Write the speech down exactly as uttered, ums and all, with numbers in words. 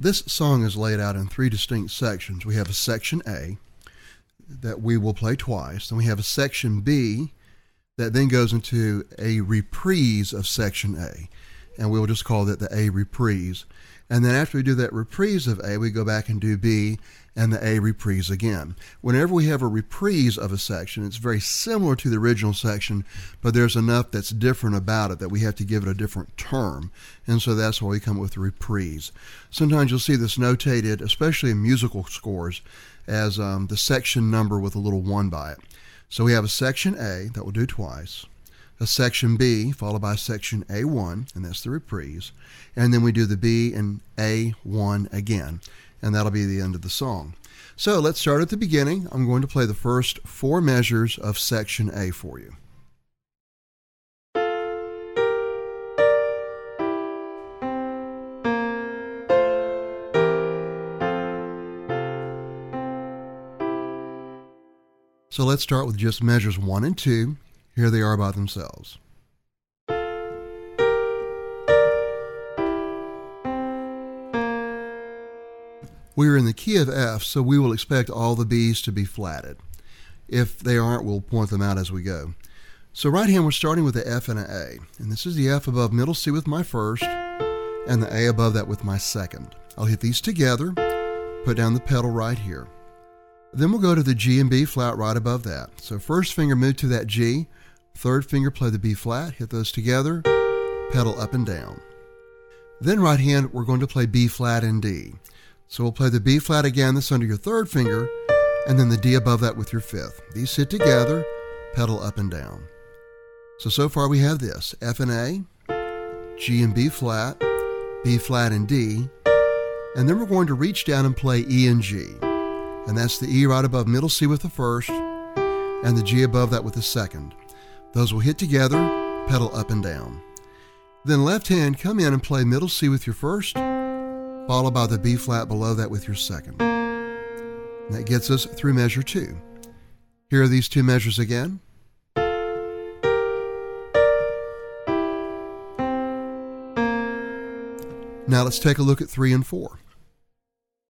This song is laid out in three distinct sections. We have a section A that we will play twice. Then we have a section B that then goes into a reprise of section A. And we will just call that the A reprise. And then after we do that reprise of A, we go back and do B and the A reprise again. Whenever we have a reprise of a section, it's very similar to the original section, but there's enough that's different about it that we have to give it a different term. And so that's why we come up with a reprise. Sometimes you'll see this notated, especially in musical scores, as um, the section number with a little one by it. So we have a section A that we'll do twice, a section B followed by section A one, and that's the reprise, and then we do the B and A one again, and that'll be the end of the song. So let's start at the beginning. I'm going to play the first four measures of section A for you. So let's start with just measures one and two. Here they are by themselves. We are in the key of F, so we will expect all the B's to be flatted. If they aren't, we'll point them out as we go. So right here, we're starting with the F and an A. And this is the F above middle C with my first, and the A above that with my second. I'll hit these together, put down the pedal right here. Then we'll go to the G and B flat right above that. So first finger move to that G, third finger play the B flat, hit those together, pedal up and down. Then right hand, we're going to play B flat and D. So we'll play the B flat again, that's under your third finger, and then the D above that with your fifth. These sit together, pedal up and down. So, so far we have this, F and A, G and B flat, B flat and D, and then we're going to reach down and play E and G. And that's the E right above middle C with the first, and the G above that with the second. Those will hit together, pedal up and down. Then left hand, come in and play middle C with your first, followed by the B flat below that with your second. And that gets us through measure two. Here are these two measures again. Now let's take a look at three and four.